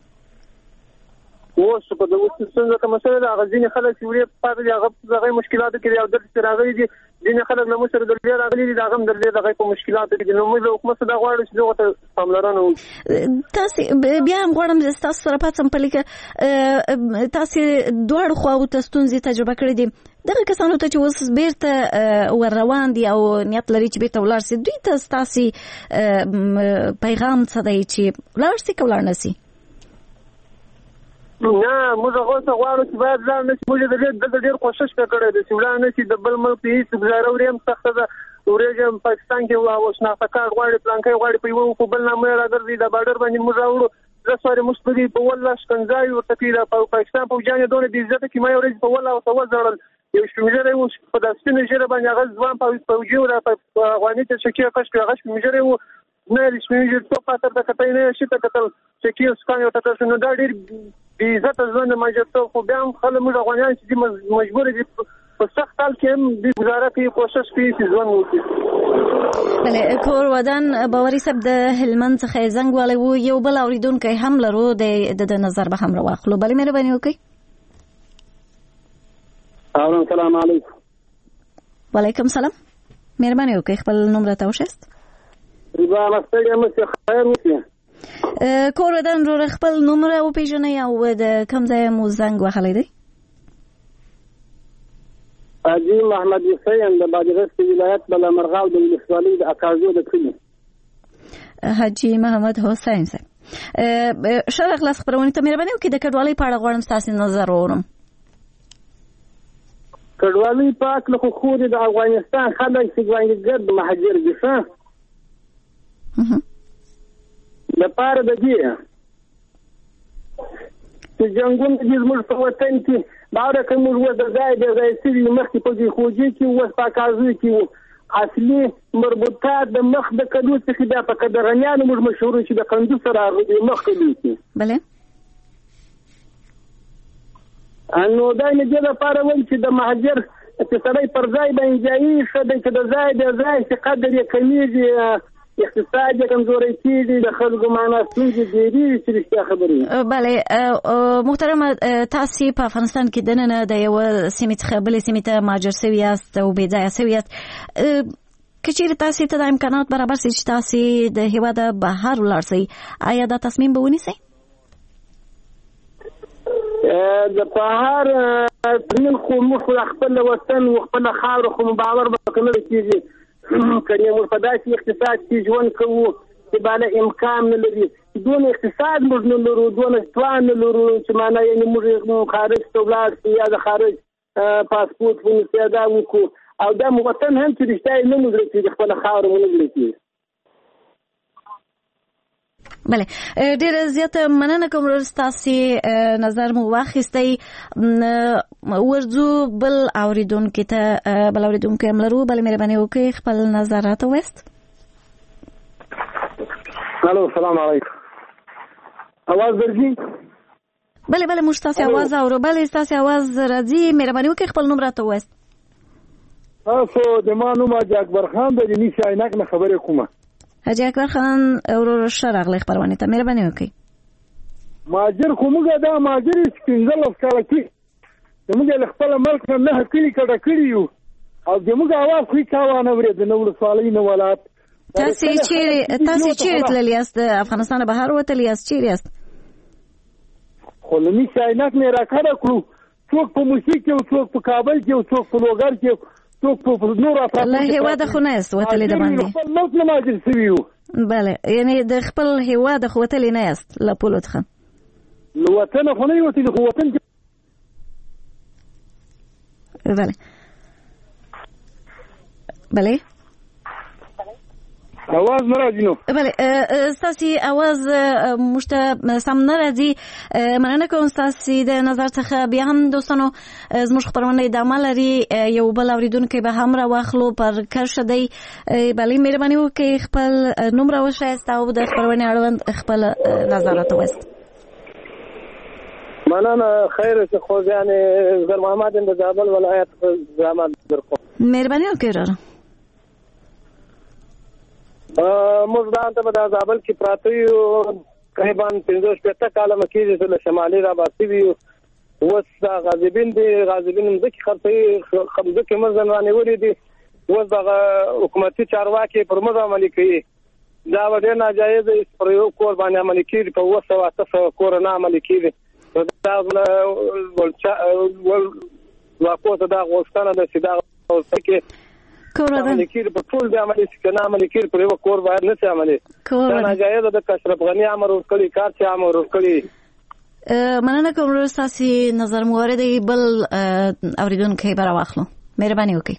اوس په دغه ستونزه کمه شوې ده هغه ځینې خلک چې وړي پاتې دي هغه مشکلاتو کې او دلته راغلي دي ځینې خلک له موږ سره د لرې راغلي دي هغه هم د لرې دغه په مشکلاتو کې دي نو موږ له حکومت څخه دا غواړو چې دغه ته پاملرنه وکړي. تاسې بیا هم غواړم ستاسو سره پاتې په لیکه تاسې دواړو خواوو ته ستونزې تجربه کړې دي دغه کسانو ته چې اوس بیرته ور روان دي او نیت لري چې بیرته ولاړ شي دوی ته ستاسې پیغام څه دی چې ولاړ شي که ولاړ نه شي؟ نه موږ هغه څه غواړو چې باید ځان نه شي موږ دلته ډېر کوشش وکړی دی چې ولاړ نه شي د بل ملک هېڅ ګزاره وړي هم سخته ده وریږم پاکستان کې شناخته کارت غواړي پلانکی غواړي په یوه په بل نامه راګرځي دا بارډر باندې موږ راوړو زه سوارې موږ په دې په والله شکنځای ورته کوي دا پاکستان پوځیان یې دونه بېعزته کړي ما یو ورځ په والله ورته وځړل یو شپېمژری و په دا سپینه ژیره باندې هغه ځوان پوځي و دا په افغاني ته شکې کش کړي هغه شپېمژری و نه د شپېمژري توپ خاطر ته کتل نه شي ته کتل شکې سکان یې ورته کړ نو دا ډېر بېعزته ژوند د ماجرتوب خو بیا هم خلک موږ افغانیان چې دي مجبور دي په سخت حال کې هم دوی ګزاره کوي کوشش کوي چې ژوند وکړي. بله کور ودان باوري صاحب د هلمند څخه یې زنګ والی و یو بل اورېدونکی هم لرو د نظر به هم راواخلو بلې مهرباني وکړئ. السلام علیکم. وعلیکم سلام مهرباني وکړئ خپل نوم راته وښیاست. رضا مستړی مې خیر وکړي. کور ودان وروره خپل نوم را وپېژنئ او د کوم ځای مو زنګ وهلی دی؟ حاجي محمد حسین د بادغیس ولایت بلامرغاو د ولسوالۍ د اکازو د کلي. حاجي محمد حسین صاحب ښه راغلاست خپرونې ته مهرباني وکړئ د کډوالۍ په اړه غواړم ستاسې نظر واورم. کډوالۍ په هکله خو خورې د افغانستان خلک چې ګرد مهاجر دي ښه لپاره د دې چې جنګونه دي زموږ په وطن کې باور کوم موږ د ځای سړي مخکې په دې خوځي کې اوس په کازو کې اصلي مربوطات د مخ د کډو څخه د پکدرنیانو موږ مشهور چې د قندو سره مخ کړي کې بله انو دا نه د لپاره ول چې د مهاجر چې سړی پر ځای باندې ځای شته چې د ځای چې قدر یې کمیږي اقتصاد کمزوري کیږي د خلکو معنا ستونزې ډېرې چې رښتیا خبرې. بله محترمه تاسې په افغانستان کې دننه د یوه سیمې څخه بلې سیمې ته مهاجر سوي یاست او بې ځایه سوي یاست که چیرې تاسې ته د امکانات برابر شي چې تاسې د هېواده بهر ولاړ شئ آیا دا تصمیم به ونیسئ؟ د بهر تصمیم خو موږ خپل وطن او خپل خاوره خو باور به نه کېږي کنه موږ په داسې اقتصاد کې ژوند کوو چې بالا امکان نه لري دون اقتصاد موږ نه لرو دون توان نه لرو چې معنا یې موږ خارج ته ولاړ شو یا د خارج پاسپورت ونیسو دا وکړو او دا وطن هم چې رښتیا نه موږ لري چې خپل خاوره مونږ لري. بله ډېر زیاته مننه کوم ستاسې نظر مو واخیستی ورځو بل اورېدونکي ته بل اورېدونکی هم لرو بلې مهرباني وکړئ خپل نظر راته ووایاست. الو السلام علیکم اواز درځي؟ بله موږ ستاسې اواز اورو بله ستاسې اواز راځي مهرباني وکړئ خپل نوم راته ووایاست. تاسو د ما نوم حاجي اکبر خان د نیسي عینک نه خبرې کومه. حاجي اکبر خان ورور ښه راغلی خپرونې ته مهرباني وکړئ. مهاجر خو موږ دا مهاجر 15 کاله کې موږ له خپل ملک نه کلی کډه کړی یو او زموږ اواز خو هیڅ وانه ورېد نه ولسوالۍ نه ولایت. تاسې چیرې تللی یاست؟ د افغانستان بهر وتلی یاست؟ چیرې یاست؟ خو لومړي عینک مې راکړه کړو، څوک په موسیق کې، څوک په کابل کې، څوک په لوګر کې، څوک په نور افغانستان. له هیواده خو نه یاست وتلی د باندې؟ خپل ملک نه مهاجر شوي یو. بله، یعنې د خپل هیواده خو وتلی نه یاست له پولو څخه؟ له وطنه خو نه یې وتلي، خو وطن کې بله بله اواز نه راځي. نو بله، ستاسې اواز موږ ته سم نه راځي. مننه کوم ستاسې د نظر څخه. بیا هم دوستانو زموږ خپرونه ادامه لري، یو بل اورېدونکی به هم راواخلو، پر کرښه دی. بلې مهرباني وکړئ خپل نوم راوښایاست او د خپرونې اړوند خپل نظرات ووایاست. مننه. خیر چې خوږیانې زر محمد د زابل ولایت زحمت درکوم. مهرباني وکړئ وراره. موږ دلته په زابل کې پراته یو، تقریبا 15 کاله مکې چې له شمالي را باسي یو. اوس دا غازبین دي، غازبین مځکې خرڅوي، مځکې موږ ځانوانې ولې دي. اوس دغه حکومتي چارواکي پر موږ عملي کوي. دا ډېر ناجایز دی، پر یو کور باندې عملي کېږي، په 200 کور نه عملي کېږي. دا واقع ته دا غوښتنه ده چې دا کې عملي کېږي، په ټول د عملي چې نه عملي کېږي، پر یو کور باید نه شي عملي. دا ناجایزه ده. که اشرف غني امر ورکړي، کار چې امر ورکړي. مننه کوم. ورور ستاسې نظر مورد دی. بل اورېدونکی به راواخلو. مهرباني وکړئ.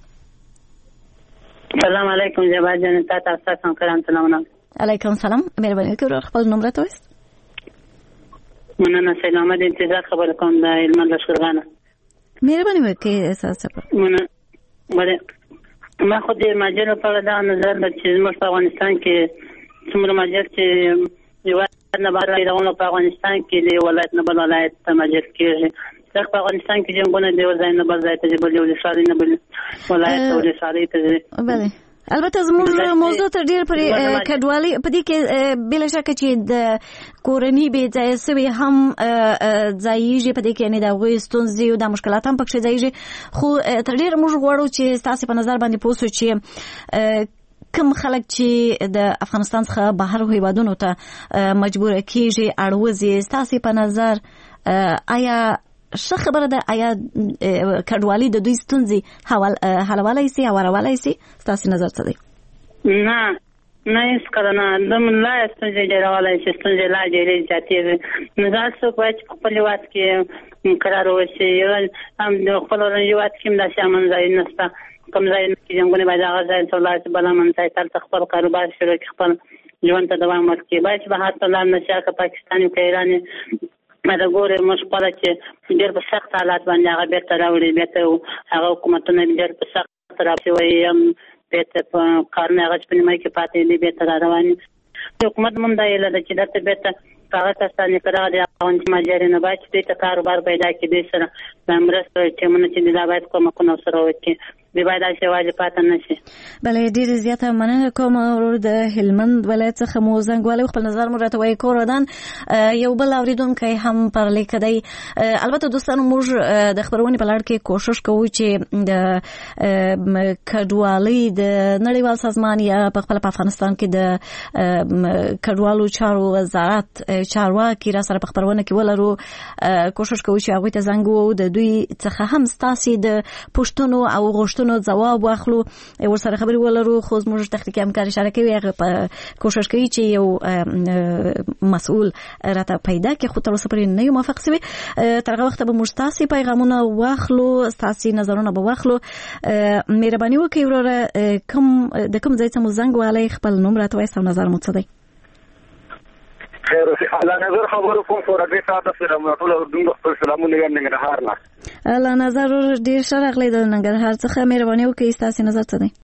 سلام علیکم جواد جان، تاسو څنګه کړم؟ سلام علیکم. سلام. مهرباني وکړئ ورور خپل نوم راته ووایاست. مننه. سید احمد انتظار خبر کوم د هلمند لښکرګانه. مهرباني وکړئ تاسو. مننه. ما خو د مهاجرو په اړه دا نظر ده چې زموږ په افغانستان کې څومره مهاجر چې یوه نه بهر روانو په افغانستان کې د یو ولایت نه بل ولایت ته مهاجر کېږي. ځکه په افغانستان کې جنګونه د یو ځای نه بل ځای ته ځي، بل یو ولسوالۍ نه بل ولایت ته ولسوالۍ ته ځي. بله، البته زموږ موضوع ته ډېر پرې کډوالي په دې کې بله شکه چې د کورنۍ بې ځایه سوي هم ځایېږي، په دې کې یعنې د هغوی ستونزې او دا مشکلات هم پکښې ځایېږي. خو تر ډېره موږ غواړو چې ستاسې په نظر باندې پوه سو چې کم خلک چې د افغانستان څخه بهر هیوادونو ته مجبوره کېږي، اړوځي، ستاسې په نظر آیا ښه خبره ده؟ آیا کډوالي د دوی ستونزې حلولی سي، هوارولی سي؟ ستاسې نظر څه دی؟ نه هېڅکله نه. دومره لا ستونزې ډېرولی شي، ستونزې لا ډېرې زیاتېږي. نو دا څوک باید چې په خپل هېواد کې قرار وشي. هم د خپل هېواد کې هم داسې امن ځای نشته. کوم ځای کې جنګونه باید هغه ځای ته ولاړ شي، بل امن ځای ته هلته خپل کاروبار شروع کړي، خپل ژوند ته دوام ورکړي. باید چې بهر ته لاړ نه شي، که پاکستان وي که ایران وي. دا ګورې موږ خپله چې ډېر په سخت حالات باندې هغه بېرته راوړي، بېرته هغه حکومتونه ډېر په سخت راپسې وایي، هم بېرته په کارونه هغه چې په نیمایي کې پاتې دي بېرته را روان دي. حکومت هم دا هیله ده چې درته بېرته په هغه کسانې که دغه د افغاني مهاجرې نه باید چې دوی ته کاروبار پیدا کړي، دوی سره دا مرسته ټیمونه چې دي دا باید کومکونه ورسره وکړي، دوی باید داسې یوازې پاتې نه شي. بله، ډېرې زیاته مننه کوم. ورور د هلمند ولایت څخه مو زنګ والی، خپل نظر مو راته وایي. کور ودان یو بل اورېدونکی هم پر لیکه دی. البته دوستانو موږ د خپرونې په لړ کې کوشش کوو چې د کډوالۍ د نړیوال سازمان یا په خپله په افغانستان کې د کډوالو چارو وزارت چارواکي را سره په خپرونه کې ولرو. کوشش کوو چې هغوی ته زنګ ووهو، د دوی څخه هم ستاسې د پوښتنو او غوښتنو ځواب واخلو، ورسره خبرې ولرو. خو زموږ تخنیکي همکار اشاره کوي، هغه په کوشش کوي چې یو مسؤل راته پیدا کړي، خو تر اوسه پورې نه یو موفق شوي. تر هغه وخته به موږ ستاسې پیغامونه واخلو، ستاسې نظرونه به واخلو. مهرباني وکړئ وروره، د کوم ځای څخه مو زنګ والی، خپل نوم راته وایاست او نظر مو څه دی؟ خیر الله نظر خبرو کوم فور دې ساعت سره ټول اردن خپل سلامونه یې ننګرهار نه. الله نظر ډیر ښه راغلی د ننګرهار څخه. مهرباني وکړئ ستاسې نظر څه دی؟